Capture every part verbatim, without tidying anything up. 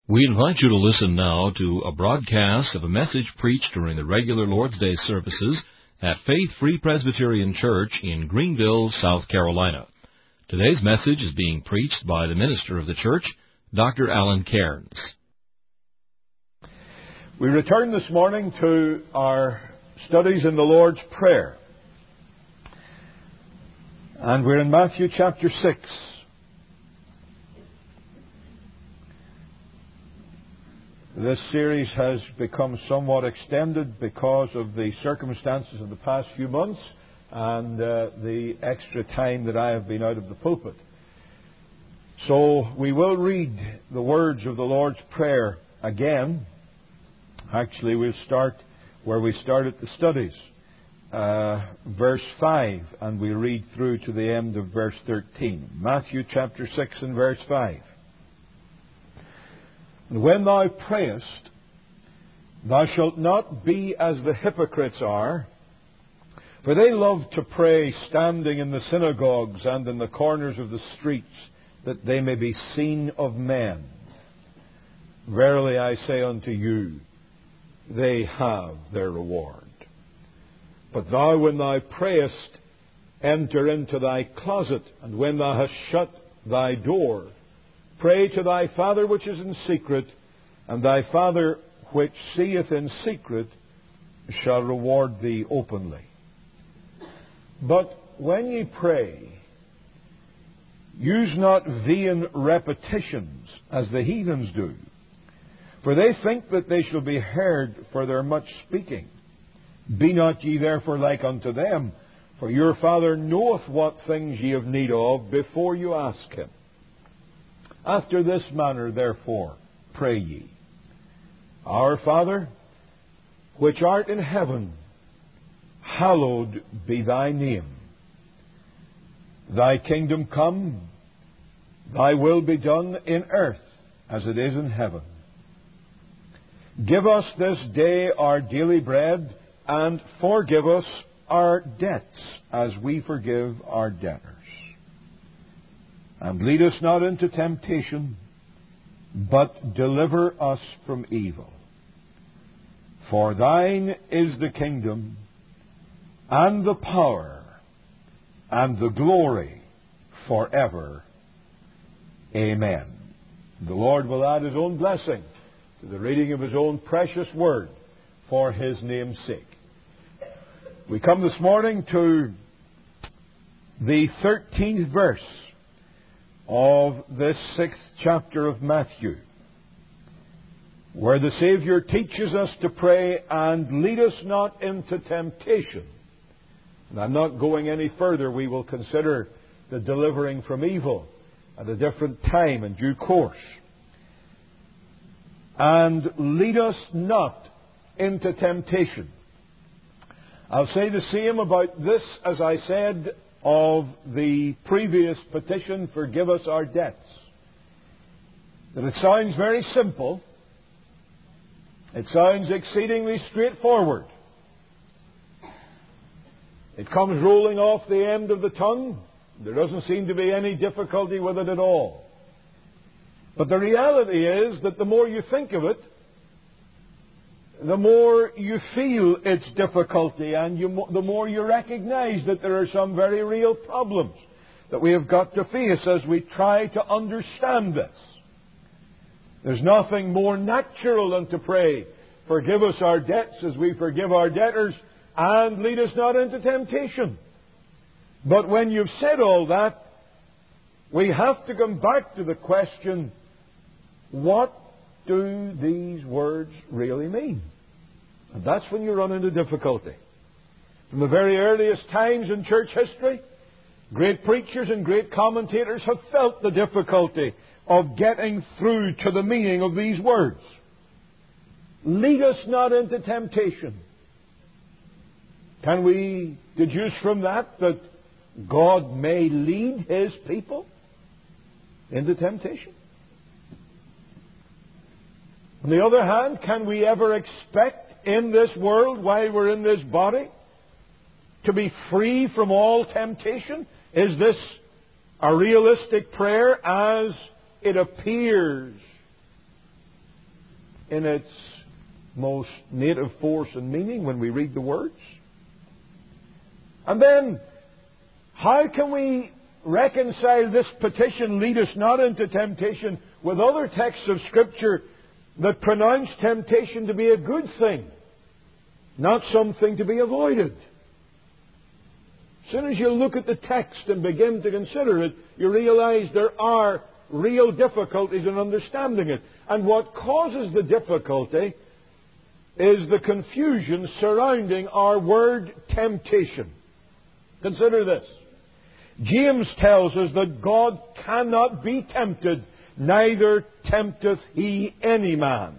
We invite you to listen now to a broadcast of a message preached during the regular Lord's Day services at Faith Free Presbyterian Church in Greenville, South Carolina. Today's message is being preached by the minister of the church, Doctor Alan Cairns. We return this morning to our studies in the Lord's Prayer. And we're in Matthew chapter six. This series has become somewhat extended because of the circumstances of the past few months and uh, the extra time that I have been out of the pulpit. So we will read the words of the Lord's Prayer again. Actually, we'll start where we started the studies, uh, verse five, and we read through to the end of verse thirteen. Matthew chapter six and verse five. And when thou prayest, thou shalt not be as the hypocrites are, for they love to pray standing in the synagogues and in the corners of the streets, that they may be seen of men. Verily I say unto you, they have their reward. But thou, when thou prayest, enter into thy closet, and when thou hast shut thy door, pray to thy Father which is in secret, and thy Father which seeth in secret shall reward thee openly. But when ye pray, use not vain repetitions, as the heathens do, for they think that they shall be heard for their much speaking. Be not ye therefore like unto them, for your Father knoweth what things ye have need of before you ask Him. After this manner, therefore, pray ye. Our Father, which art in heaven, hallowed be thy name. Thy kingdom come, thy will be done in earth as it is in heaven. Give us this day our daily bread, and forgive us our debts as we forgive our debtors. And lead us not into temptation, but deliver us from evil. For thine is the kingdom, and the power, and the glory, forever. Amen. The Lord will add His own blessing to the reading of His own precious word for His name's sake. We come this morning to the thirteenth verse of this sixth chapter of Matthew, where the Savior teaches us to pray, and lead us not into temptation. And I'm not going any further. We will consider the delivering from evil at a different time and due course. And lead us not into temptation. I'll say the same about this as I said of the previous petition, forgive us our debts. That it sounds very simple. It sounds exceedingly straightforward. It comes rolling off the end of the tongue. There doesn't seem to be any difficulty with it at all. But the reality is that the more you think of it, the more you feel its difficulty, and you, the more you recognize that there are some very real problems that we have got to face as we try to understand this. There's nothing more natural than to pray, forgive us our debts as we forgive our debtors, and lead us not into temptation. But when you've said all that, we have to come back to the question, what do these words really mean? And that's when you run into difficulty. From the very earliest times in church history, great preachers and great commentators have felt the difficulty of getting through to the meaning of these words. Lead us not into temptation. Can we deduce from that that God may lead His people into temptation? On the other hand, can we ever expect in this world, while we're in this body, to be free from all temptation? Is this a realistic prayer as it appears in its most native force and meaning when we read the words? And then, how can we reconcile this petition, lead us not into temptation, with other texts of Scripture that pronounce temptation to be a good thing, not something to be avoided? As soon as you look at the text and begin to consider it, you realize there are real difficulties in understanding it. And what causes the difficulty is the confusion surrounding our word temptation. Consider this. James tells us that God cannot be tempted, neither tempteth he any man.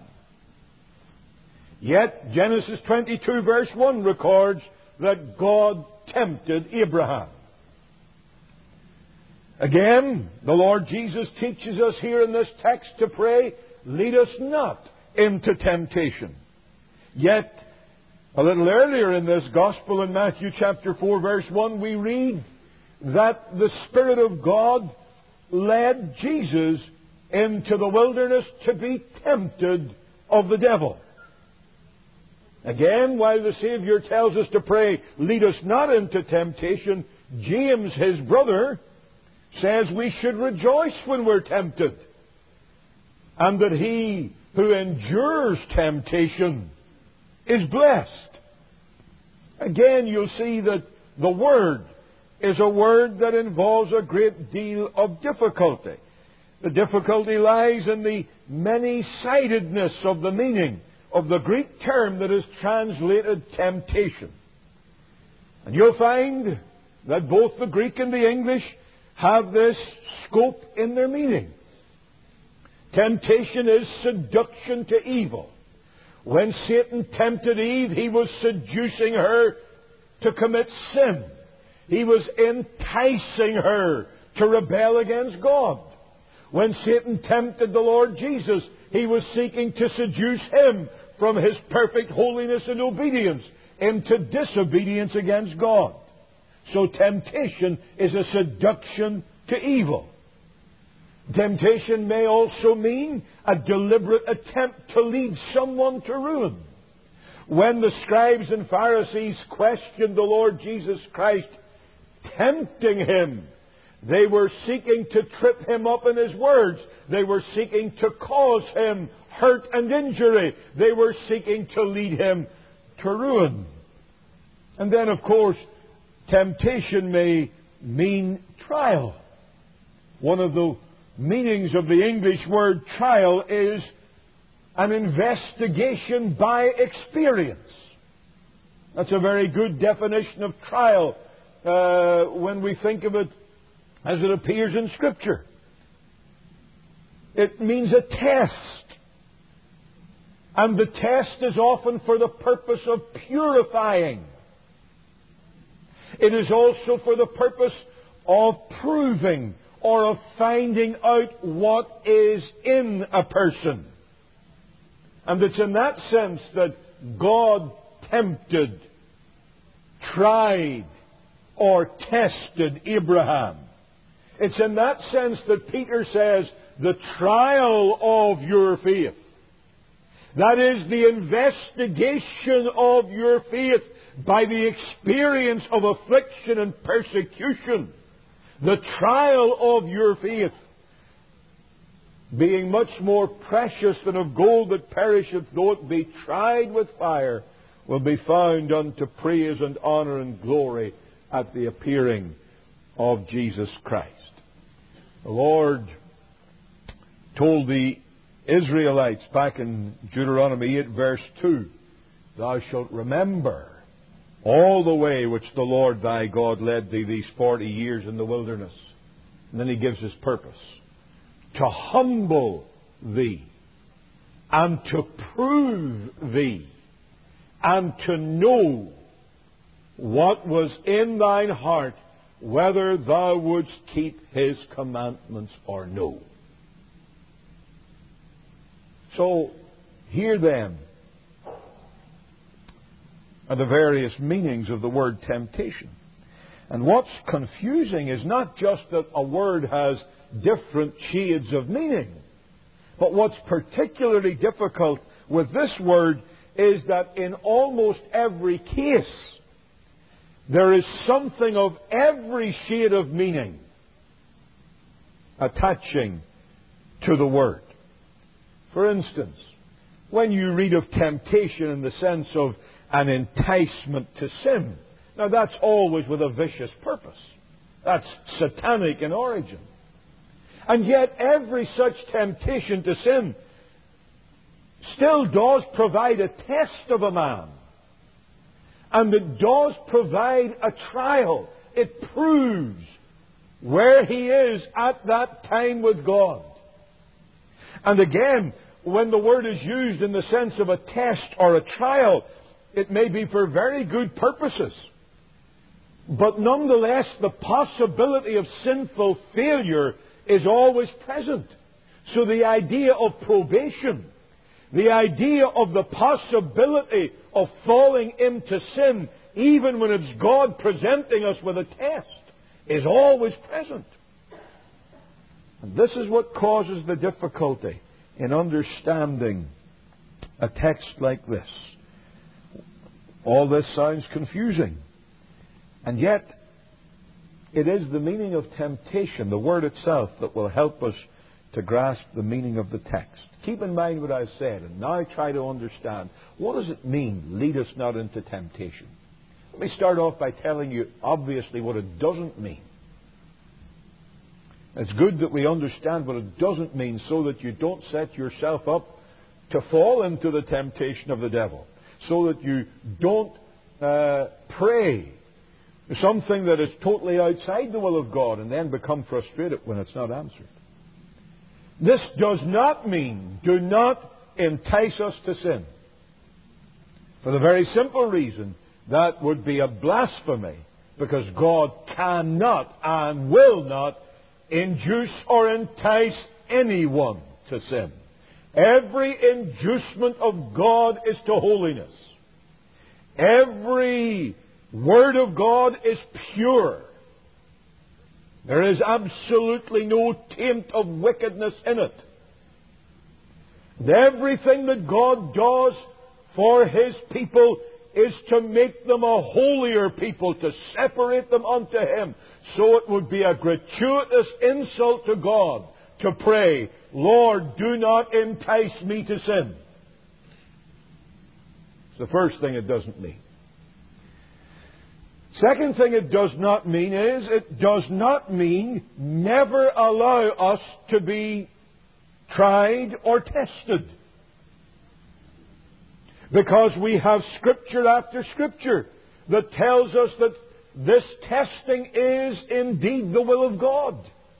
Yet Genesis twenty-two verse one records that God tempted Abraham. Again, the Lord Jesus teaches us here in this text to pray, lead us not into temptation. Yet, a little earlier in this Gospel in Matthew chapter four verse one, we read that the Spirit of God led Jesus into the wilderness to be tempted of the devil. Again, while the Savior tells us to pray, lead us not into temptation, James, his brother, says we should rejoice when we're tempted, and that he who endures temptation is blessed. Again, you'll see that the word is a word that involves a great deal of difficulty. The difficulty lies in the many-sidedness of the meaning of the Greek term that is translated temptation. And you'll find that both the Greek and the English have this scope in their meaning. Temptation is seduction to evil. When Satan tempted Eve, he was seducing her to commit sin. He was enticing her to rebel against God. When Satan tempted the Lord Jesus, he was seeking to seduce him from his perfect holiness and obedience into disobedience against God. So temptation is a seduction to evil. Temptation may also mean a deliberate attempt to lead someone to ruin. When the scribes and Pharisees questioned the Lord Jesus Christ, tempting Him, they were seeking to trip Him up in His words. They were seeking to cause Him hurt and injury. They were seeking to lead Him to ruin. And then, of course, temptation may mean trial. One of the meanings of the English word trial is an investigation by experience. That's a very good definition of trial uh, when we think of it as it appears in Scripture. It means a test. And the test is often for the purpose of purifying. It is also for the purpose of proving or of finding out what is in a person. And it's in that sense that God tempted, tried, or tested Abraham. It's in that sense that Peter says, the trial of your faith. That is the investigation of your faith by the experience of affliction and persecution. The trial of your faith, being much more precious than of gold that perisheth, though it be tried with fire, will be found unto praise and honor and glory at the appearing of Jesus Christ. The Lord told the Israelites back in Deuteronomy eight verse two, Thou shalt remember all the way which the Lord thy God led thee these forty years in the wilderness. And then He gives His purpose. To humble thee, and to prove thee, and to know what was in thine heart, whether thou wouldst keep His commandments or no. So, here then are the various meanings of the word temptation. And what's confusing is not just that a word has different shades of meaning, but what's particularly difficult with this word is that in almost every case, there is something of every shade of meaning attaching to the word. For instance, when you read of temptation in the sense of an enticement to sin, now that's always with a vicious purpose. That's satanic in origin. And yet every such temptation to sin still does provide a test of a man. And it does provide a trial. It proves where he is at that time with God. And again, when the word is used in the sense of a test or a trial, it may be for very good purposes. But nonetheless, the possibility of sinful failure is always present. So the idea of probation, the idea of the possibility of falling into sin, even when it's God presenting us with a test, is always present. And this is what causes the difficulty in understanding a text like this. All this sounds confusing. And yet, it is the meaning of temptation, the word itself, that will help us to grasp the meaning of the text. Keep in mind what I've said, and now try to understand, what does it mean, lead us not into temptation? Let me start off by telling you, obviously, what it doesn't mean. It's good that we understand what it doesn't mean so that you don't set yourself up to fall into the temptation of the devil. So that you don't uh, pray something that is totally outside the will of God and then become frustrated when it's not answered. This does not mean, do not entice us to sin. For the very simple reason, that would be a blasphemy, because God cannot and will not induce or entice anyone to sin. Every inducement of God is to holiness. Every word of God is pure. There is absolutely no taint of wickedness in it. And everything that God does for His people is to make them a holier people, to separate them unto Him. So it would be a gratuitous insult to God to pray, Lord, do not entice me to sin. It's the first thing it doesn't mean. Second thing it does not mean is, it does not mean never allow us to be tried or tested. Because we have Scripture after Scripture that tells us that this testing is indeed the will of God.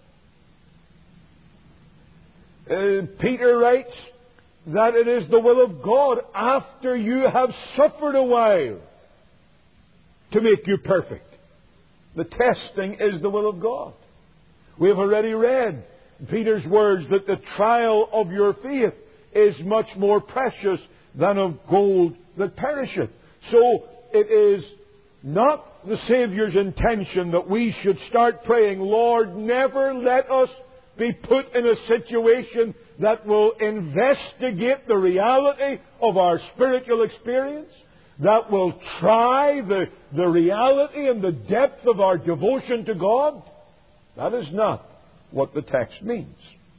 Uh, Peter writes that it is the will of God after you have suffered a while to make you perfect. The testing is the will of God. We have already read Peter's words that the trial of your faith is much more precious than of gold that perisheth. So it is not the Saviour's intention that we should start praying, Lord, never let us be put in a situation that will investigate the reality of our spiritual experience, that will try the, the reality and the depth of our devotion to God. That is not what the text means.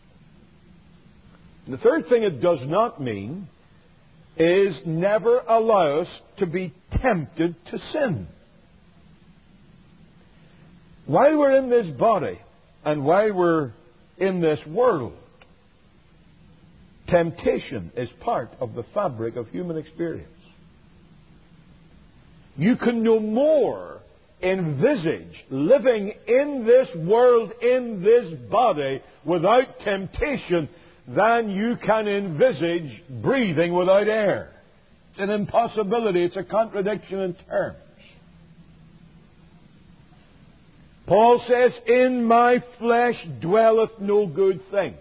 The third thing it does not mean is never allow us to be tempted to sin. While we're in this body and while we're in this world, temptation is part of the fabric of human experience. You can no more envisage living in this world, in this body, without temptation than you can envisage breathing without air. It's an impossibility. It's a contradiction in terms. Paul says, in my flesh dwelleth no good thing.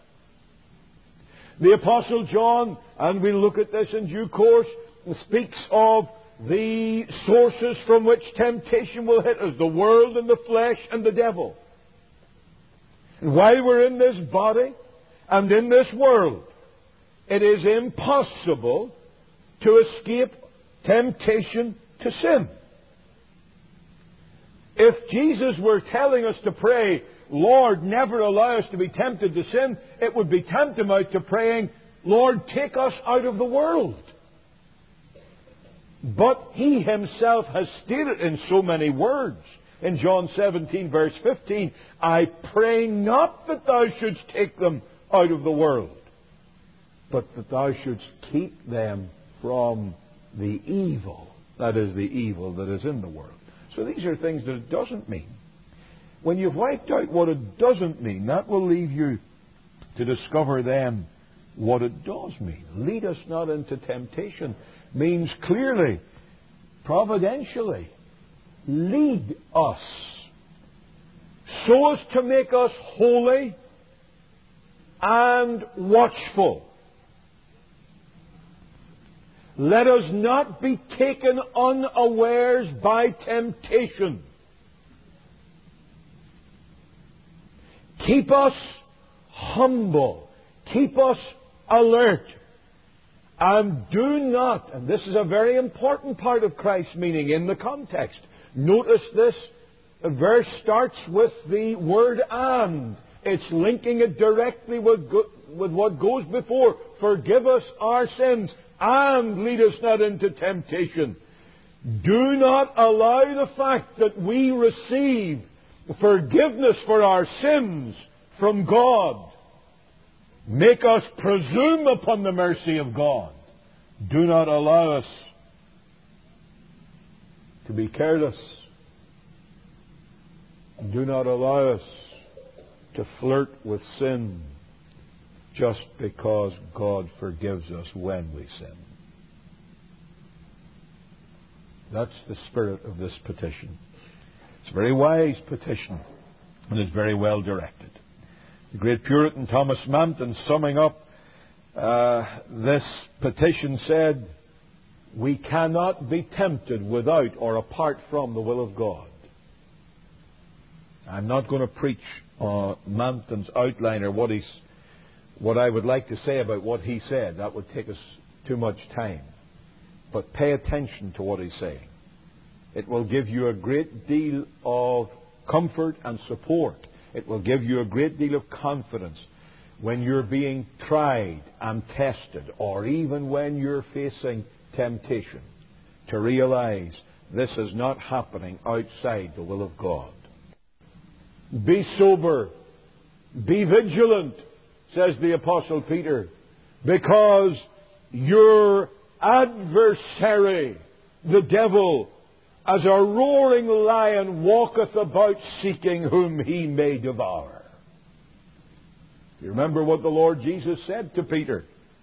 The Apostle John, and we'll look at this in due course, speaks of the sources from which temptation will hit us, the world and the flesh and the devil. And while we're in this body and in this world, it is impossible to escape temptation to sin. If Jesus were telling us to pray, Lord, never allow us to be tempted to sin, it would be tantamount to praying, Lord, take us out of the world. But He Himself has stated in so many words, in John seventeen, verse fifteen, I pray not that Thou shouldst take them out of the world, but that Thou shouldst keep them from the evil. That is, the evil that is in the world. So these are things that it doesn't mean. When you've wiped out what it doesn't mean, that will leave you to discover then what it does mean. Lead us not into temptation means clearly, providentially, lead us so as to make us holy and watchful. Let us not be taken unawares by temptation. Keep us humble. Keep us alert. And do not, and this is a very important part of Christ's meaning in the context. Notice this. The verse starts with the word and. It's linking it directly with, go, with what goes before. Forgive us our sins and lead us not into temptation. Do not allow the fact that we receive forgiveness for our sins from God make us presume upon the mercy of God. Do not allow us to be careless. Do not allow us to flirt with sin just because God forgives us when we sin. That's the spirit of this petition. It's a very wise petition, and it's very well directed. The great Puritan Thomas Manton, summing up uh, this petition, said, we cannot be tempted without or apart from the will of God. I'm not going to preach uh, Manton's outline or what he's What I would like to say about what he said. That would take us too much time. But pay attention to what he's saying. It will give you a great deal of comfort and support. It will give you a great deal of confidence when you're being tried and tested, or even when you're facing temptation, to realize this is not happening outside the will of God. Be sober. Be vigilant, says the Apostle Peter, because your adversary, the devil, as a roaring lion, walketh about seeking whom he may devour. You remember what the Lord Jesus said to Peter?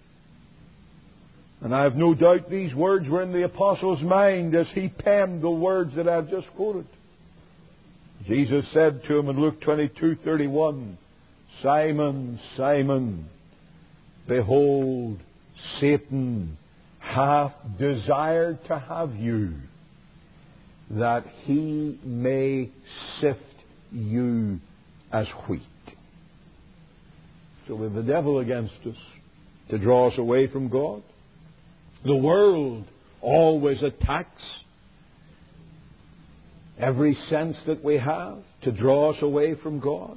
And I have no doubt these words were in the Apostle's mind as he penned the words that I've just quoted. Jesus said to him in Luke twenty-two thirty-one, Simon, Simon, behold, Satan hath desired to have you, that he may sift you as wheat. So we have the devil against us to draw us away from God. The world always attacks every sense that we have to draw us away from God.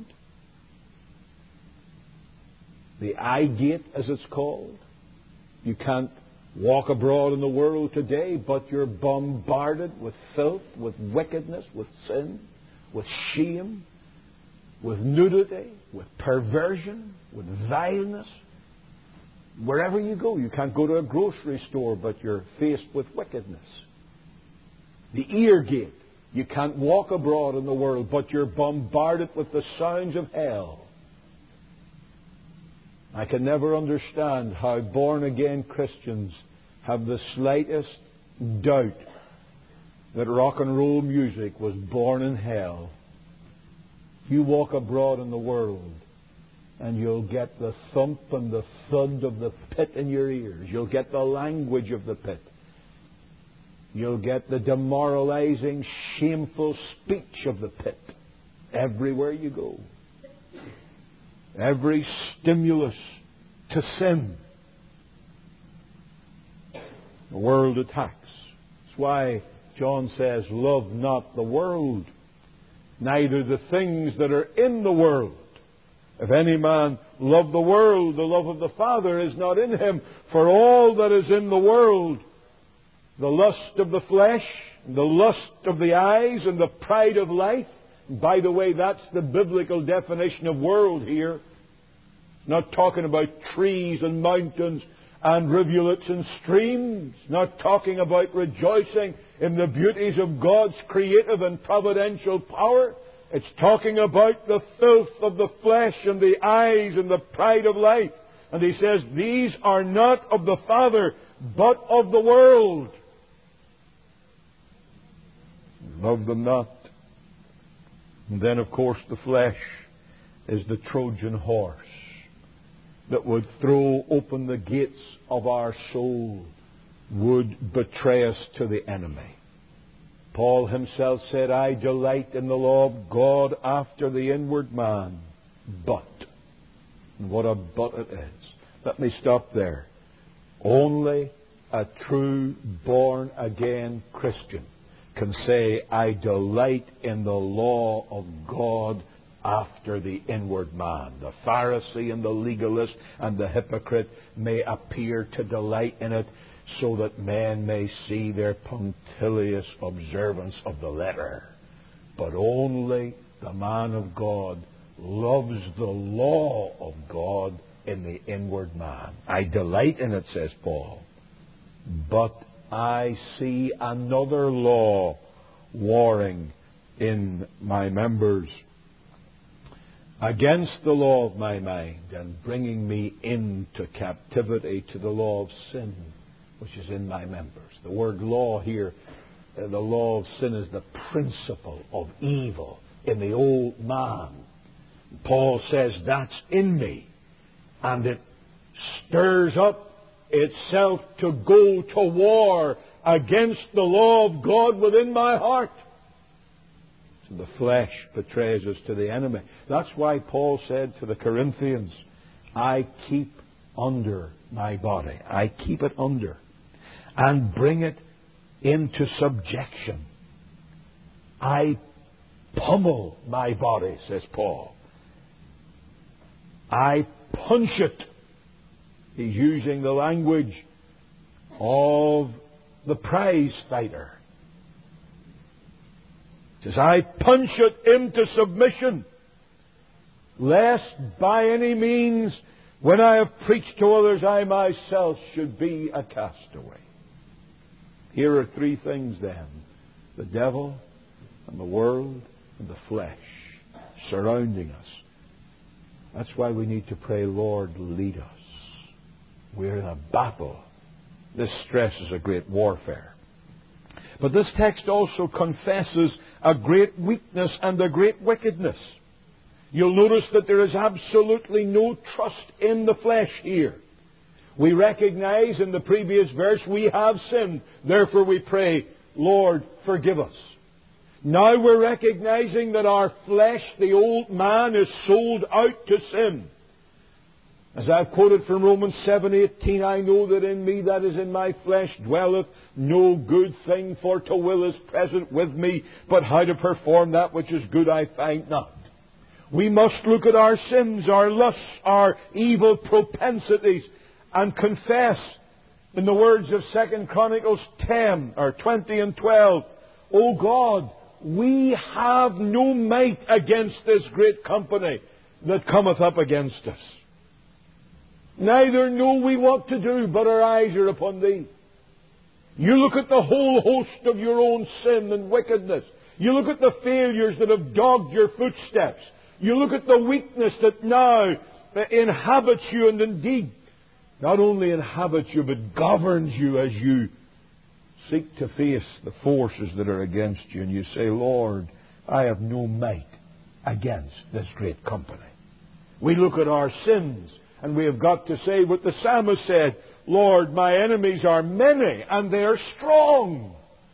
The eye gate, as it's called. You can't walk abroad in the world today, but you're bombarded with filth, with wickedness, with sin, with shame, with nudity, with perversion, with vileness. Wherever you go, you can't go to a grocery store, but you're faced with wickedness. The ear gate. You can't walk abroad in the world, but you're bombarded with the sounds of hell. I can never understand how born-again Christians have the slightest doubt that rock and roll music was born in hell. You walk abroad in the world and you'll get the thump and the thud of the pit in your ears. You'll get the language of the pit. You'll get the demoralizing, shameful speech of the pit everywhere you go. Every stimulus to sin The world attacks. That's why John says, love not the world, neither the things that are in the world. If any man love the world, the love of the Father is not in him. For all that is in the world, the lust of the flesh, the lust of the eyes, and the pride of life. And by the way, that's the biblical definition of world here. It's not talking about trees and mountains and rivulets and streams. It's not talking about rejoicing in the beauties of God's creative and providential power. It's talking about the filth of the flesh and the eyes and the pride of life. And he says, these are not of the Father, but of the world. Love them not. And then, of course, the flesh is the Trojan horse that would throw open the gates of our soul, would betray us to the enemy. Paul himself said, I delight in the law of God after the inward man. But, and what a but it is. Let me stop there. Only a true born-again Christian can say, I delight in the law of God after the inward man. The Pharisee and the legalist and the hypocrite may appear to delight in it, so that men may see their punctilious observance of the letter. But only the man of God loves the law of God in the inward man. I delight in it, says Paul, but I see another law warring in my members against the law of my mind and bringing me into captivity to the law of sin, which is in my members. The word law here, uh, the law of sin, is the principle of evil in the old man. Paul says that's in me, and it stirs up itself to go to war against the law of God within my heart. So the flesh betrays us to the enemy. That's why Paul said to the Corinthians, I keep under my body. I keep it under and bring it into subjection. I pummel my body, says Paul. I punch it. He's using the language of the prize fighter. He says, I punch it into submission, lest by any means, when I have preached to others, I myself should be a castaway. Here are three things then: the devil and the world and the flesh surrounding us. That's why we need to pray, Lord, lead us. We're in a battle. This stresses a great warfare. But this text also confesses a great weakness and a great wickedness. You'll notice that there is absolutely no trust in the flesh here. We recognize in the previous verse we have sinned. Therefore we pray, Lord, forgive us. Now we're recognizing that our flesh, the old man, is sold out to sin. As I've quoted from Romans seven eighteen, I know that in me, that is in my flesh, dwelleth no good thing, for to will is present with me, but how to perform that which is good I find not. We must look at our sins, our lusts, our evil propensities, and confess, in the words of Second Chronicles ten, or twenty and twelve, O God, we have no might against this great company that cometh up against us. Neither know we what to do, but our eyes are upon Thee. You look at the whole host of your own sin and wickedness. You look at the failures that have dogged your footsteps. You look at the weakness that now inhabits you, and indeed not only inhabits you, but governs you as you seek to face the forces that are against you. And you say, Lord, I have no might against this great company. We look at our sins, and we have got to say what the psalmist said, Lord, my enemies are many, and they are strong.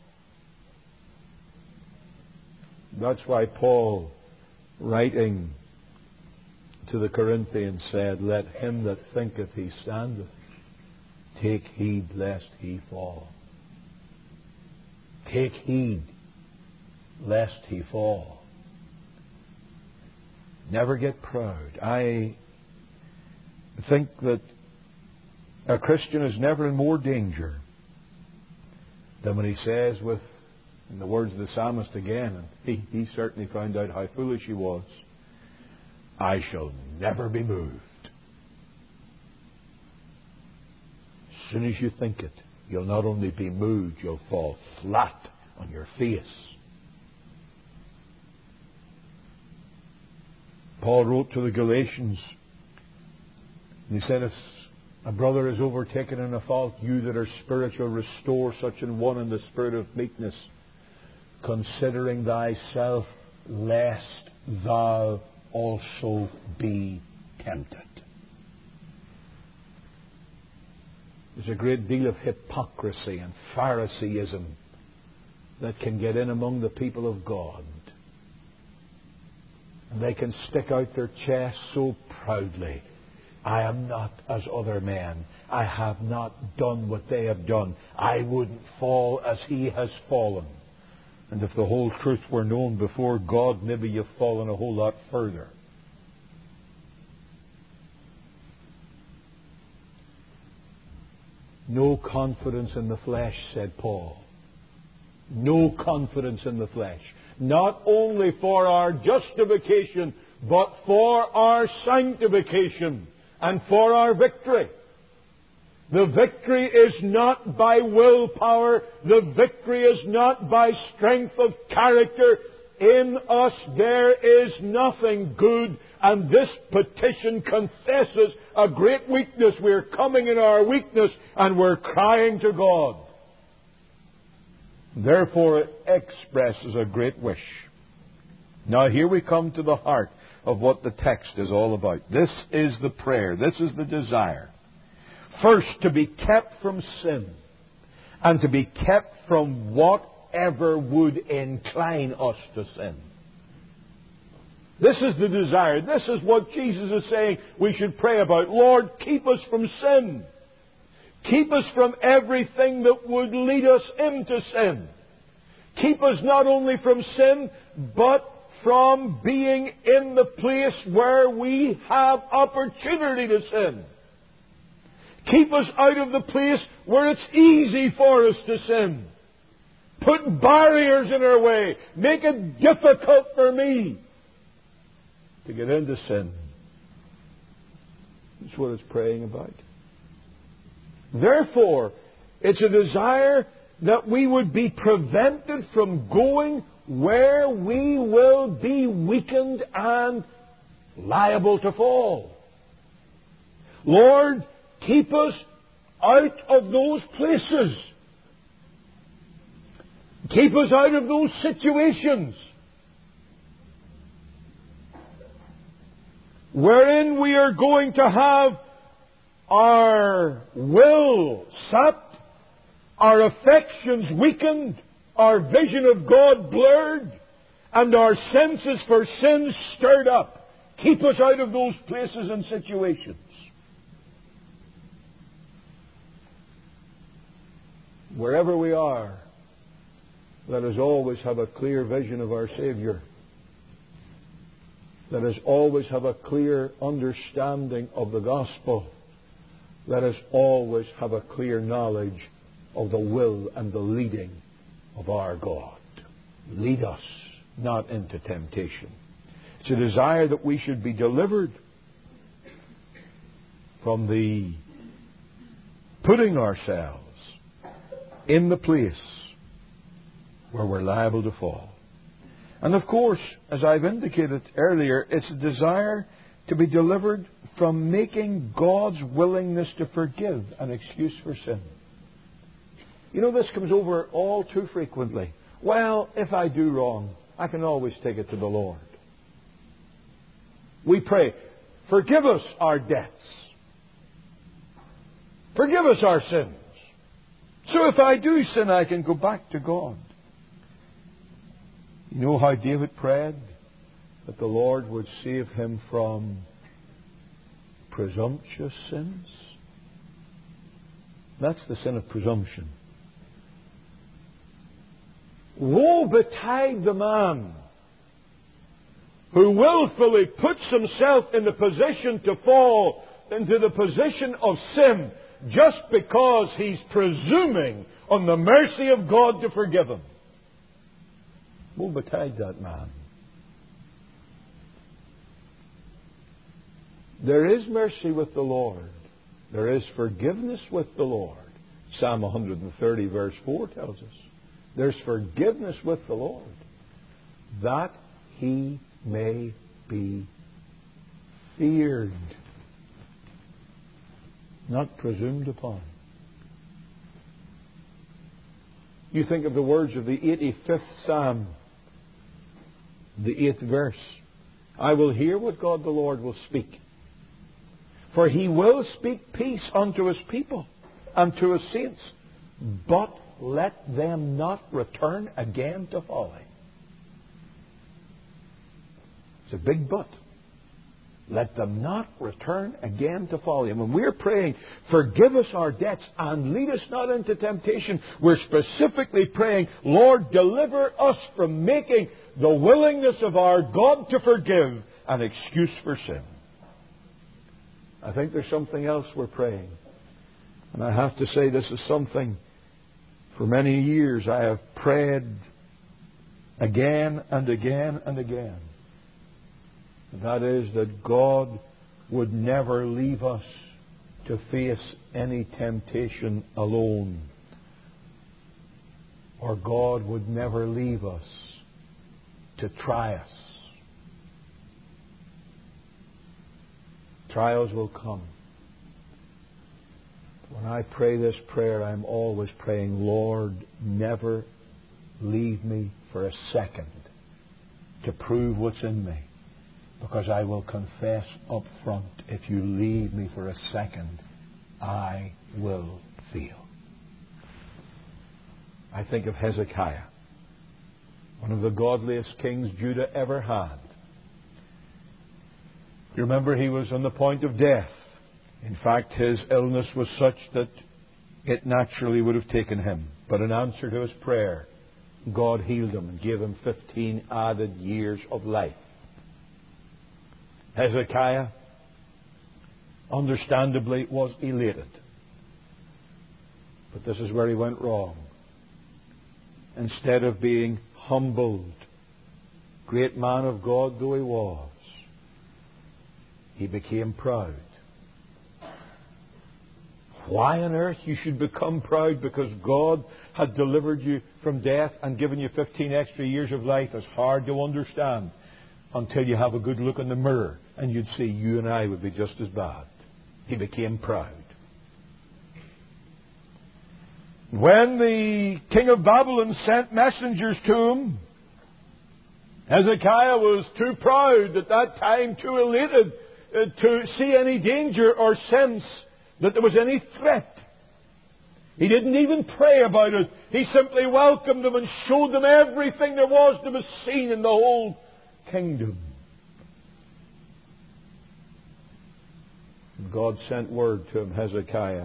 That's why Paul, writing to the Corinthians, said, let him that thinketh he standeth Take heed lest he fall. Take heed lest he fall. Never get proud. I think that a Christian is never in more danger than when he says, with, in the words of the psalmist again, and he, he certainly found out how foolish he was, I shall never be moved. As soon as you think it, you'll not only be moved, you'll fall flat on your face. Paul wrote to the Galatians, and he said, if a brother is overtaken in a fault, you that are spiritual, restore such an one in the spirit of meekness, considering thyself, lest thou also be tempted. There's a great deal of hypocrisy and Phariseeism that can get in among the people of God. And they can stick out their chests so proudly. I am not as other men. I have not done what they have done. I wouldn't fall as he has fallen. And if the whole truth were known before God, maybe you've fallen a whole lot further. No confidence in the flesh, said Paul. No confidence in the flesh. Not only for our justification, but for our sanctification and for our victory. The victory is not by willpower. The victory is not by strength of character. In us there is nothing good, and this petition confesses a great weakness. We're coming in our weakness, and we're crying to God. Therefore it expresses a great wish. Now here we come to the heart of what the text is all about. This is the prayer. This is the desire. First, to be kept from sin, and to be kept from whatever would incline us to sin. This is the desire. This is what Jesus is saying we should pray about. Lord, keep us from sin. Keep us from everything that would lead us into sin. Keep us not only from sin, but from being in the place where we have opportunity to sin. Keep us out of the place where it's easy for us to sin. Put barriers in our way. Make it difficult for me to get into sin. That's what it's praying about. Therefore, it's a desire that we would be prevented from going where we will be weakened and liable to fall. Lord, keep us out of those places. Keep us out of those situations wherein we are going to have our will sapped, our affections weakened, our vision of God blurred, and our senses for sin stirred up. Keep us out of those places and situations. Wherever we are, let us always have a clear vision of our Savior. Let us always have a clear understanding of the gospel. Let us always have a clear knowledge of the will and the leading of our God. Lead us not into temptation. It's a desire that we should be delivered from the putting ourselves in the place where we're liable to fall. And of course, as I've indicated earlier, it's a desire to be delivered from making God's willingness to forgive an excuse for sin. You know, this comes over all too frequently. Well, if I do wrong, I can always take it to the Lord. We pray, forgive us our debts. Forgive us our sins. So if I do sin, I can go back to God. You know how David prayed? That the Lord would save him from presumptuous sins. That's the sin of presumption. Woe betide the man who willfully puts himself in the position to fall into the position of sin just because he's presuming on the mercy of God to forgive him. Woe betide that man. There is mercy with the Lord. There is forgiveness with the Lord. Psalm one thirty verse four tells us. There's forgiveness with the Lord, that He may be feared, not presumed upon. You think of the words of the eighty-fifth Psalm, the eighth verse. I will hear what God the Lord will speak. For He will speak peace unto His people and to His saints. But let them not return again to folly. It's a big but. Let them not return again to folly. And when we're praying, forgive us our debts and lead us not into temptation, we're specifically praying, Lord, deliver us from making the willingness of our God to forgive an excuse for sin. I think there's something else we're praying. And I have to say this is something for many years I have prayed again and again and again. And that is that God would never leave us to face any temptation alone. Or God would never leave us to try us. Trials will come. When I pray this prayer, I'm always praying, Lord, never leave me for a second to prove what's in me. Because I will confess up front, if you leave me for a second, I will fail. I think of Hezekiah, one of the godliest kings Judah ever had. You remember he was on the point of death. In fact, his illness was such that it naturally would have taken him. But in answer to his prayer, God healed him and gave him fifteen added years of life. Hezekiah, understandably, was elated. But this is where he went wrong. Instead of being humbled, great man of God though he was, he became proud. Why on earth you should become proud because God had delivered you from death and given you fifteen extra years of life is hard to understand until you have a good look in the mirror and you'd see you and I would be just as bad. He became proud. When the king of Babylon sent messengers to him, Hezekiah was too proud at that time, too elated uh, to see any danger or sense that there was any threat. He didn't even pray about it. He simply welcomed them and showed them everything there was to be seen in the whole kingdom. And God sent word to him, Hezekiah,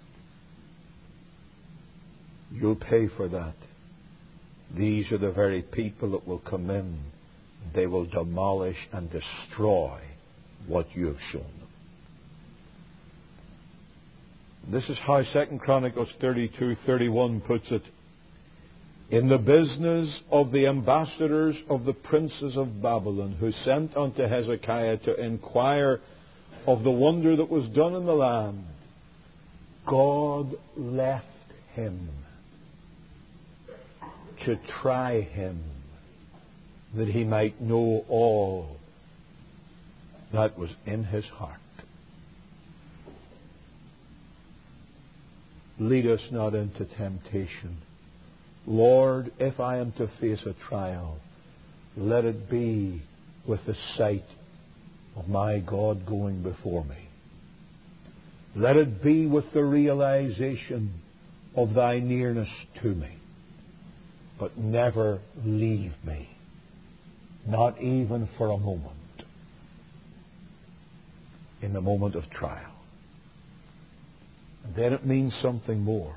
you'll pay for that. These are the very people that will come in. They will demolish and destroy what you have shown them. This is how Second Chronicles thirty-two thirty-one puts it. In the business of the ambassadors of the princes of Babylon, who sent unto Hezekiah to inquire of the wonder that was done in the land, God left him to try him, that he might know all that was in his heart. Lead us not into temptation. Lord, if I am to face a trial, let it be with the sight of my God going before me. Let it be with the realization of thy nearness to me. But never leave me, not even for a moment, in the moment of trial. then it means something more.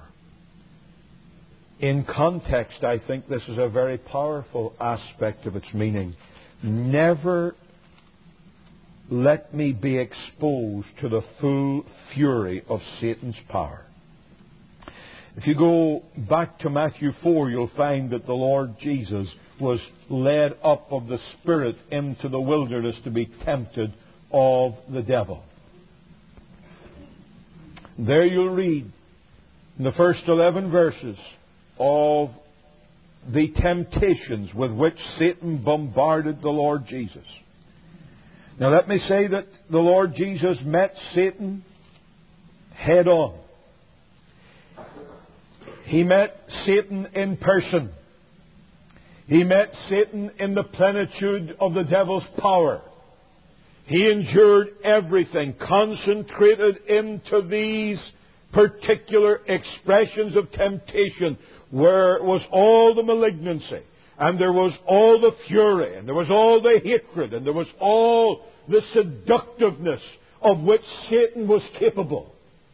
In context, I think this is a very powerful aspect of its meaning. Never let me be exposed to the full fury of Satan's power. If you go back to Matthew four, you'll find that the Lord Jesus was led up of the Spirit into the wilderness to be tempted of the devil. There you'll read in the first eleven verses of the temptations with which Satan bombarded the Lord Jesus. Now let me say that the Lord Jesus met Satan head on. He met Satan in person. He met Satan in the plenitude of the devil's power. He endured everything, concentrated into these particular expressions of temptation, where was all the malignancy, and there was all the fury, and there was all the hatred, and there was all the seductiveness of which Satan was capable.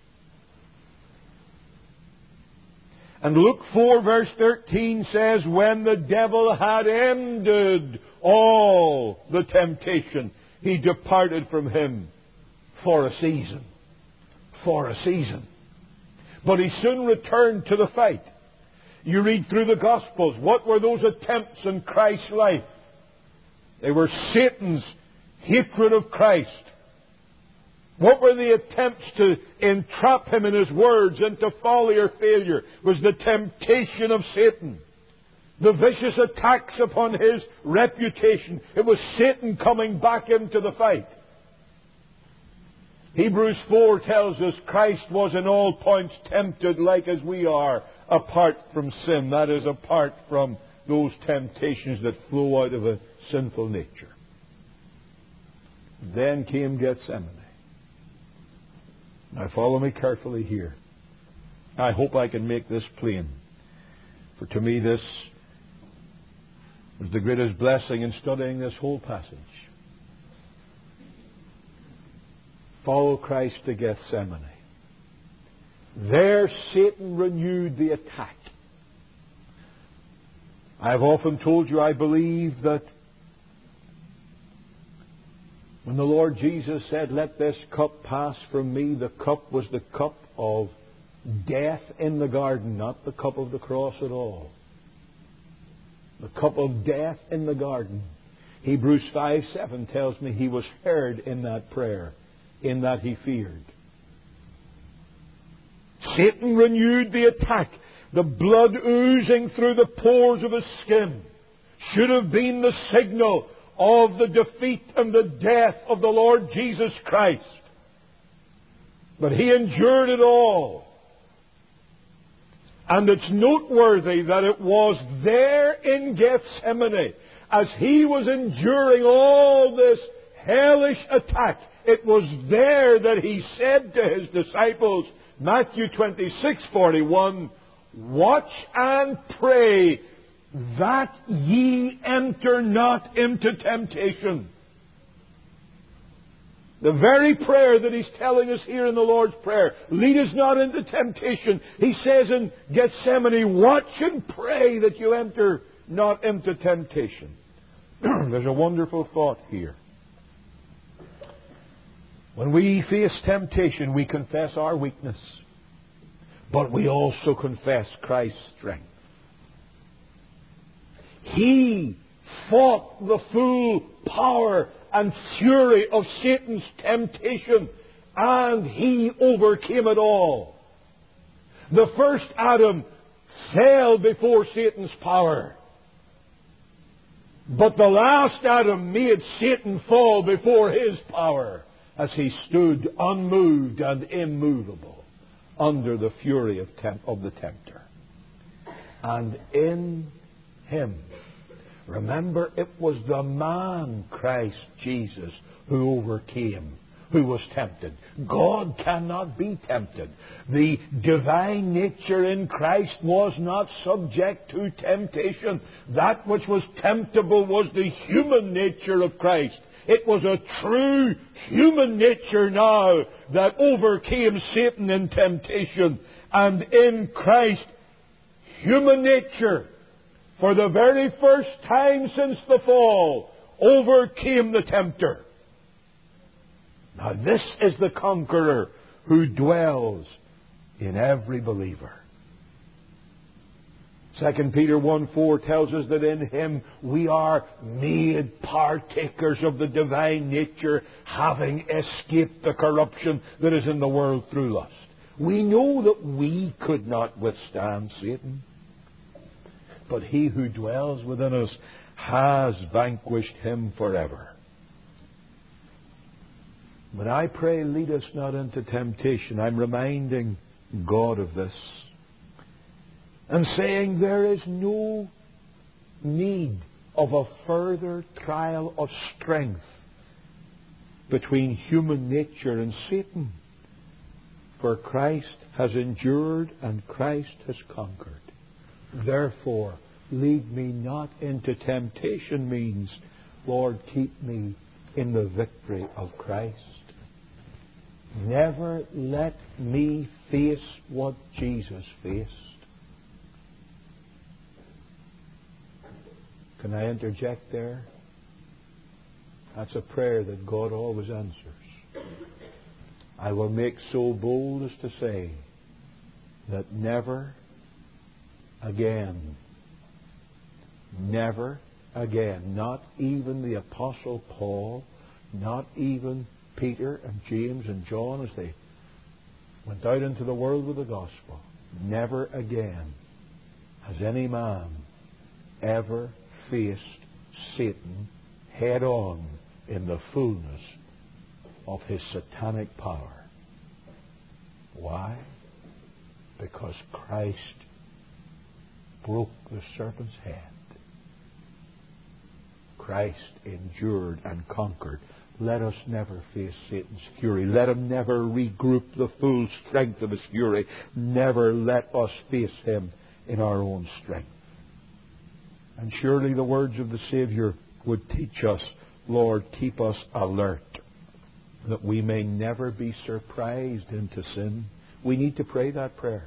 And Luke four verse thirteen says, when the devil had ended all the temptation, he departed from him for a season. For a season. But he soon returned to the fight. You read through the Gospels. What were those attempts in Christ's life? They were Satan's hatred of Christ. What were the attempts to entrap him in his words into folly or failure? It was the temptation of Satan. The vicious attacks upon his reputation. It was Satan coming back into the fight. Hebrews four tells us Christ was in all points tempted like as we are, apart from sin. That is, apart from those temptations that flow out of a sinful nature. Then came Gethsemane. Now follow me carefully here. I hope I can make this plain. For to me this was the greatest blessing in studying this whole passage. Follow Christ to Gethsemane. There Satan renewed the attack. I've often told you I believe that when the Lord Jesus said, let this cup pass from me, the cup was the cup of death in the garden, not the cup of the cross at all. The cup of death in the garden. Hebrews five seven tells me he was heard in that prayer, in that he feared. Satan renewed the attack. The blood oozing through the pores of his skin should have been the signal of the defeat and the death of the Lord Jesus Christ. But he endured it all. And it's noteworthy that it was there in Gethsemane, as he was enduring all this hellish attack, it was there that he said to his disciples, Matthew twenty-six forty-one, watch and pray that ye enter not into temptation. The very prayer that he's telling us here in the Lord's Prayer, lead us not into temptation. He says in Gethsemane, watch and pray that you enter not into temptation. There's a wonderful thought here. When we face temptation, we confess our weakness, but we also confess Christ's strength. He fought the full power and fury of Satan's temptation, and he overcame it all. The first Adam fell before Satan's power, but the last Adam made Satan fall before his power, as he stood unmoved and immovable under the fury of, temp- of the tempter. And in him, remember, it was the man, Christ Jesus, who overcame, who was tempted. God cannot be tempted. The divine nature in Christ was not subject to temptation. That which was temptable was the human nature of Christ. It was a true human nature now that overcame Satan in temptation. And in Christ, human nature, for the very first time since the fall, overcame the tempter. Now this is the conqueror who dwells in every believer. Second Peter one four tells us that in Him we are made partakers of the divine nature, having escaped the corruption that is in the world through lust. We know that we could not withstand Satan, but He who dwells within us has vanquished him forever. When I pray, lead us not into temptation, I'm reminding God of this and saying there is no need of a further trial of strength between human nature and Satan, for Christ has endured and Christ has conquered. Therefore, lead me not into temptation means, Lord, keep me in the victory of Christ. Never let me face what Jesus faced. Can I interject there? That's a prayer that God always answers. I will make so bold as to say that never again, never again, not even the Apostle Paul, not even Peter and James and John as they went out into the world with the gospel, never again has any man ever faced Satan head on in the fullness of his satanic power. Why? Because Christ broke the serpent's head. Christ endured and conquered. Let us never face Satan's fury. Let him never regroup the full strength of his fury. Never let us face him in our own strength. And surely the words of the Savior would teach us, Lord, keep us alert, that we may never be surprised into sin. We need to pray that prayer.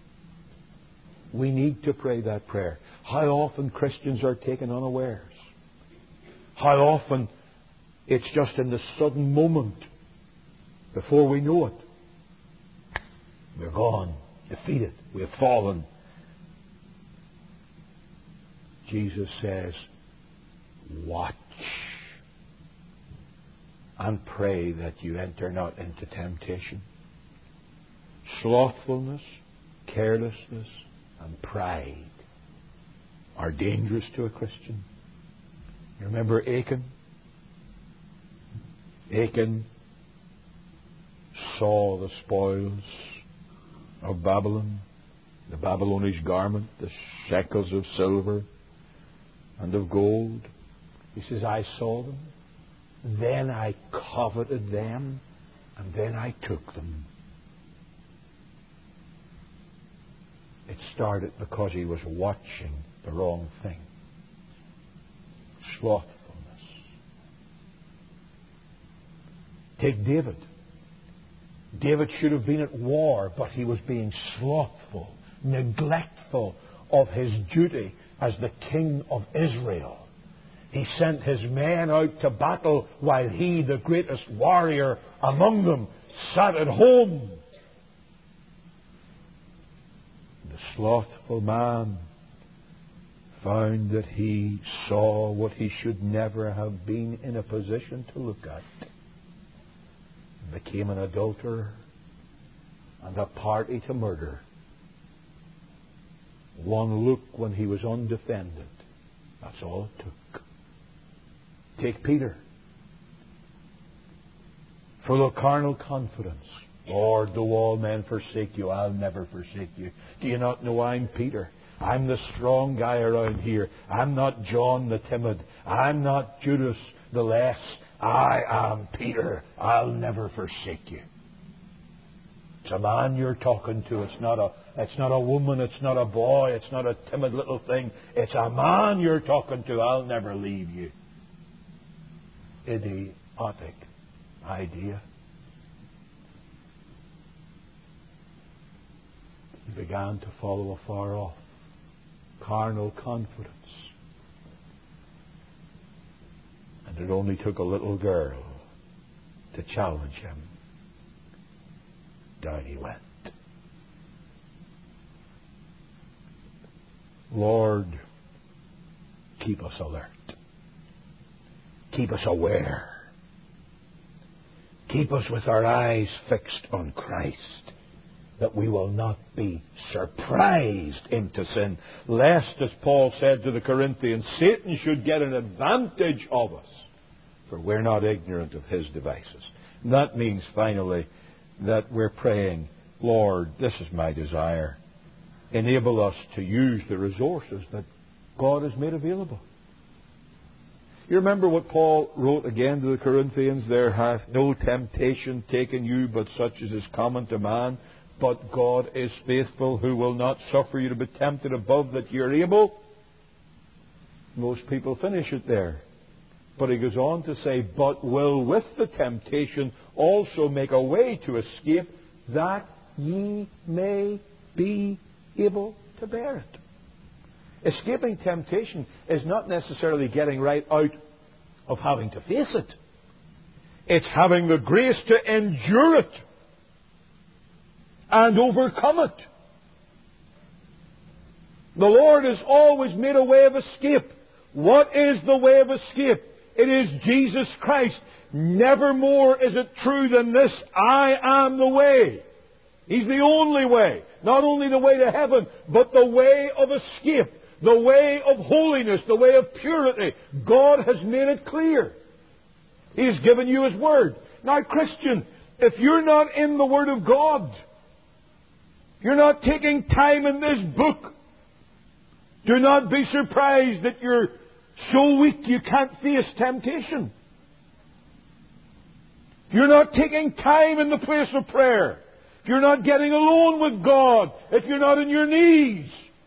We need to pray that prayer. How often Christians are taken unawares. How often it's just in the sudden moment, before we know it, we're gone, defeated, we have fallen. Jesus says, watch and pray that you enter not into temptation. Slothfulness, carelessness, and pride are dangerous to a Christian. You remember Achan? Achan saw the spoils of Babylon, the Babylonish garment, the shekels of silver and of gold. He says, I saw them, then I coveted them, and then I took them. It started because he was watching the wrong thing. Slothfulness. Take David. David should have been at war, but he was being slothful, neglectful of his duty as the king of Israel. He sent his men out to battle while he, the greatest warrior among them, sat at home. The slothful man found that he saw what he should never have been in a position to look at. Became an adulterer and a party to murder. One look when he was undefended. That's all it took. Take Peter. Full of carnal confidence. Lord, though all men forsake you, I'll never forsake you. Do you not know I'm Peter? I'm the strong guy around here. I'm not John the timid. I'm not Judas the less. I am Peter. I'll never forsake you. It's a man you're talking to. It's not a, it's not a woman. It's not a boy. It's not a timid little thing. It's a man you're talking to. I'll never leave you. idiotic idea. He began to follow afar off carnal confidence. And it only took a little girl to challenge him. Down he went. Lord, keep us alert. Keep us aware. Keep us with our eyes fixed on Christ, that we will not be surprised into sin, lest, as Paul said to the Corinthians, Satan should get an advantage of us, for we're not ignorant of his devices. And that means, finally, that we're praying, Lord, this is my desire. Enable us to use the resources that God has made available. You remember what Paul wrote again to the Corinthians? There hath no temptation taken you but such as is common to man. But God is faithful, who will not suffer you to be tempted above that you're able. Most people finish it there. But he goes on to say, but will with the temptation also make a way to escape, that ye may be able to bear it. Escaping temptation is not necessarily getting right out of having to face it. It's having the grace to endure it and overcome it. The Lord has always made a way of escape. What is the way of escape? It is Jesus Christ. Never more is it true than this: I am the way. He's the only way. Not only the way to heaven, but the way of escape. The way of holiness. The way of purity. God has made it clear. He has given you His Word. Now, Christian, if you're not in the Word of God, you're not taking time in this book, do not be surprised that you're so weak you can't face temptation. If you're not taking time in the place of prayer, if you're not getting alone with God, if you're not on your knees,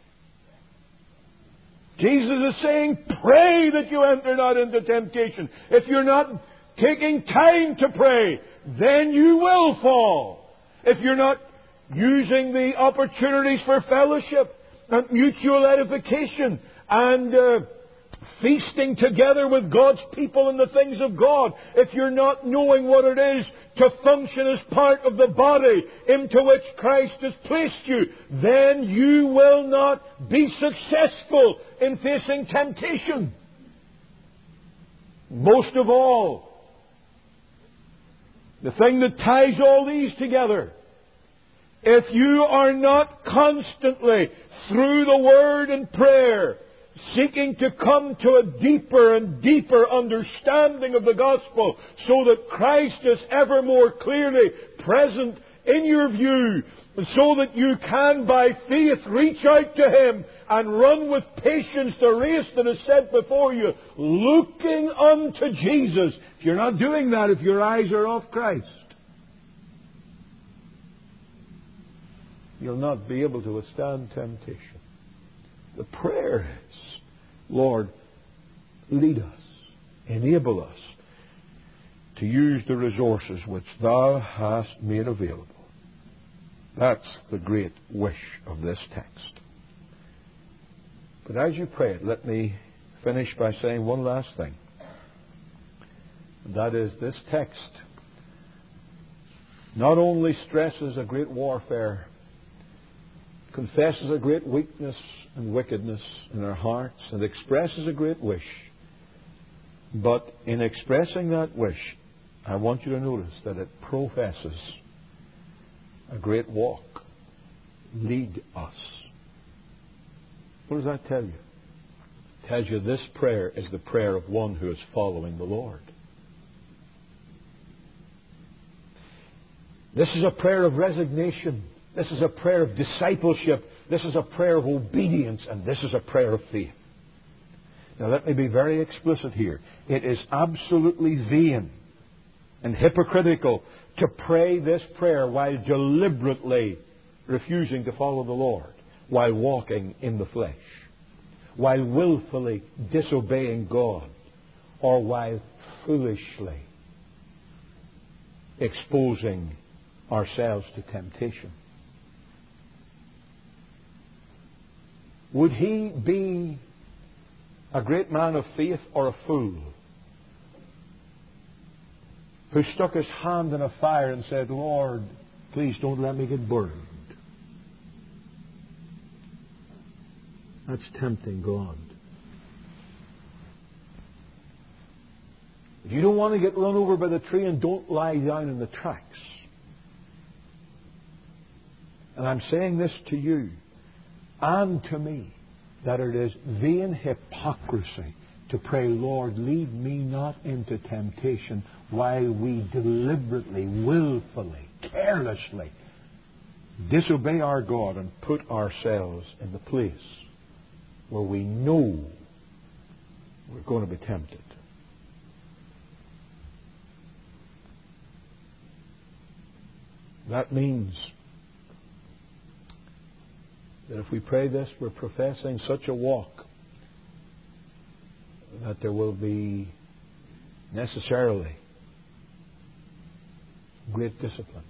Jesus is saying, pray that you enter not into temptation. If you're not taking time to pray, then you will fall. If you're not using the opportunities for fellowship and mutual edification and uh, feasting together with God's people in the things of God, if you're not knowing what it is to function as part of the body into which Christ has placed you, then you will not be successful in facing temptation. Most of all, the thing that ties all these together, if you are not constantly, through the Word and prayer, seeking to come to a deeper and deeper understanding of the gospel, so that Christ is ever more clearly present in your view, and so that you can by faith reach out to Him and run with patience the race that is set before you, looking unto Jesus. If you're not doing that, if your eyes are off Christ, you'll not be able to withstand temptation. The prayer is, Lord, lead us, enable us to use the resources which Thou hast made available. That's the great wish of this text. But as you pray it, let me finish by saying one last thing. And that is, this text not only stresses a great warfare, confesses a great weakness and wickedness in our hearts, and expresses a great wish. But in expressing that wish, I want you to notice that it professes a great walk. Lead us. What does that tell you? It tells you this prayer is the prayer of one who is following the Lord. This is a prayer of resignation. This is a prayer of discipleship. This is a prayer of obedience. And this is a prayer of faith. Now let me be very explicit here. It is absolutely vain and hypocritical to pray this prayer while deliberately refusing to follow the Lord, while walking in the flesh, while willfully disobeying God, or while foolishly exposing ourselves to temptation? Would he be a great man of faith or a fool who stuck his hand in a fire and said, Lord, please don't let me get burned? That's tempting God. If you don't want to get run over by the train, don't lie down in the tracks. And I'm saying this to you and to me, that it is vain hypocrisy to pray, Lord, lead me not into temptation, while we deliberately, willfully, carelessly disobey our God and put ourselves in the place where we know we're going to be tempted. That means that if we pray this, we're professing such a walk that there will be necessarily great discipline.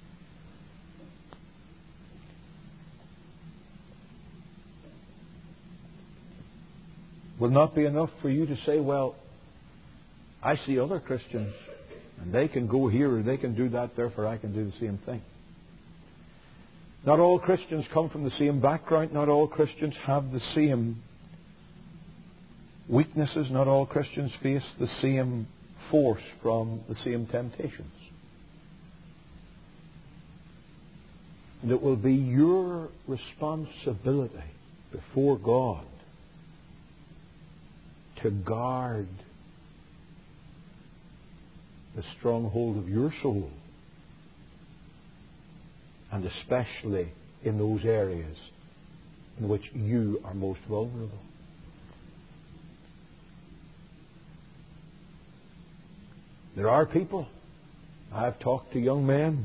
Will not be enough for you to say, well, I see other Christians and they can go here or they can do that, therefore I can do the same thing. Not all Christians come from the same background. Not all Christians have the same weaknesses. Not all Christians face the same force from the same temptations. And it will be your responsibility before God to guard the stronghold of your soul, and especially in those areas in which you are most vulnerable. There are people, I've talked to young men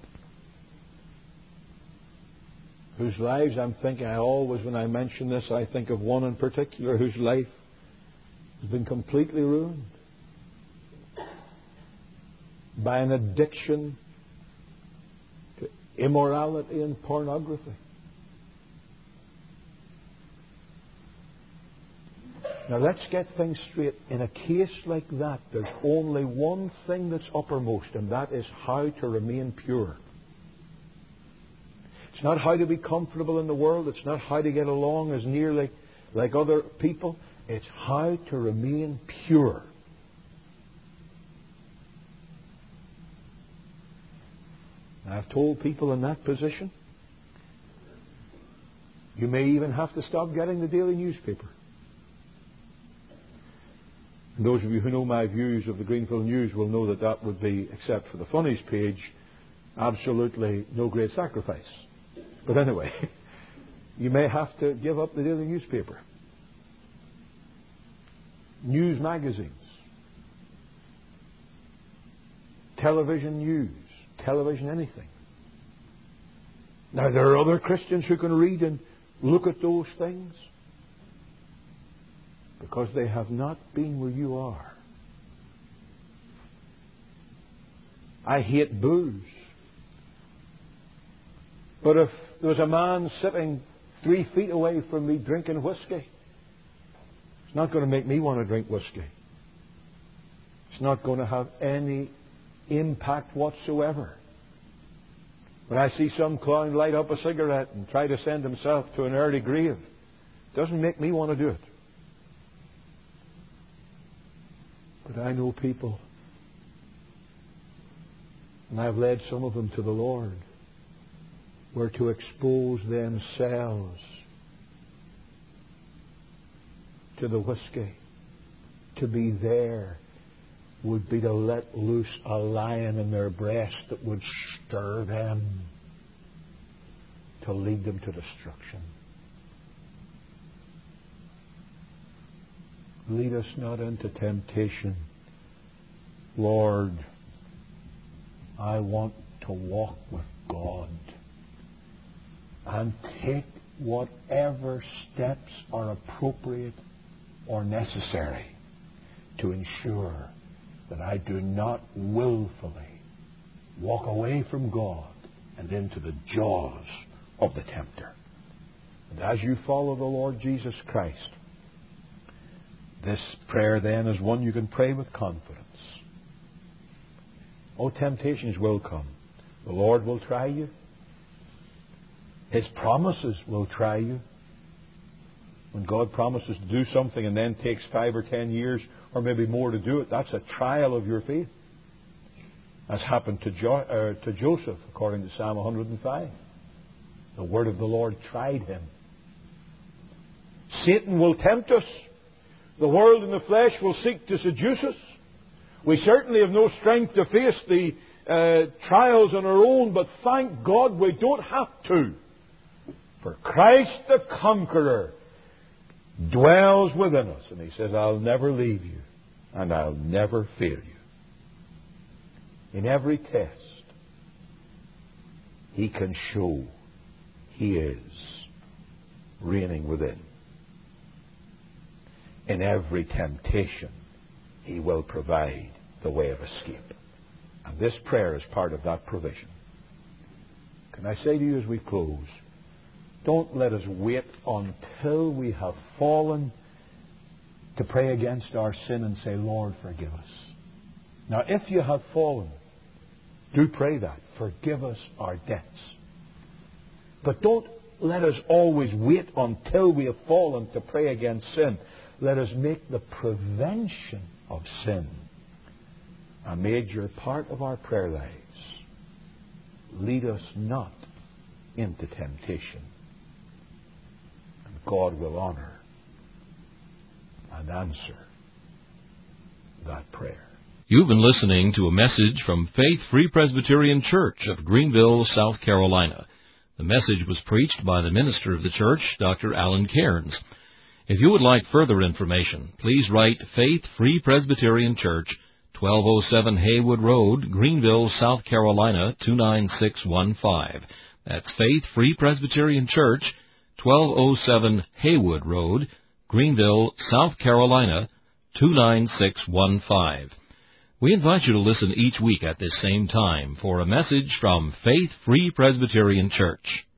whose lives I'm thinking, I always, when I mention this, I think of one in particular whose life has been completely ruined by an addiction to immorality and pornography. Now let's get things straight. In a case like that, there's only one thing that's uppermost, and that is how to remain pure. It's not how to be comfortable in the world. It's not how to get along as nearly like other people. It's how to remain pure. I've told people in that position, you may even have to stop getting the daily newspaper. And those of you who know my views of the Greenfield News will know that that would be, except for the funnies page, absolutely no great sacrifice. But anyway, you may have to give up the daily newspaper. News magazines, television news, television anything. Now there are other Christians who can read and look at those things because they have not been where you are. I hate booze. But if there was a man sitting three feet away from me drinking whiskey, it's not going to make me want to drink whiskey. It's not going to have any impact whatsoever. When I see some clown light up a cigarette and try to send himself to an early grave, it doesn't make me want to do it. But I know people, and I've led some of them to the Lord, were to expose themselves to the whiskey, to be there, would be to let loose a lion in their breast that would stir them to lead them to destruction. Lead us not into temptation. Lord, I want to walk with God and take whatever steps are appropriate or necessary to ensure that I do not willfully walk away from God and into the jaws of the tempter. And as you follow the Lord Jesus Christ, this prayer then is one you can pray with confidence. Oh, temptations will come. The Lord will try you. His promises will try you. When God promises to do something and then takes five or ten years or maybe more to do it, that's a trial of your faith. As happened to, jo- uh, to Joseph, according to Psalm one hundred five. The word of the Lord tried him. Satan will tempt us. The world and the flesh will seek to seduce us. We certainly have no strength to face the uh, trials on our own, but thank God we don't have to. For Christ the Conqueror dwells within us. And He says, I'll never leave you and I'll never fail you. In every test, He can show He is reigning within. In every temptation, He will provide the way of escape. And this prayer is part of that provision. Can I say to you as we close, don't let us wait until we have fallen to pray against our sin and say, Lord, forgive us. Now, if you have fallen, do pray that. Forgive us our debts. But don't let us always wait until we have fallen to pray against sin. Let us make the prevention of sin a major part of our prayer lives. Lead us not into temptation. And God will honor and answer that prayer. You've been listening to a message from Faith Free Presbyterian Church of Greenville, South Carolina. The message was preached by the minister of the church, Doctor Alan Cairns. If you would like further information, please write Faith Free Presbyterian Church, twelve oh seven Haywood Road, Greenville, South Carolina, two nine six one five. That's Faith Free Presbyterian Church, twelve oh seven Haywood Road, Greenville, South Carolina, two nine six one five. We invite you to listen each week at this same time for a message from Faith Free Presbyterian Church.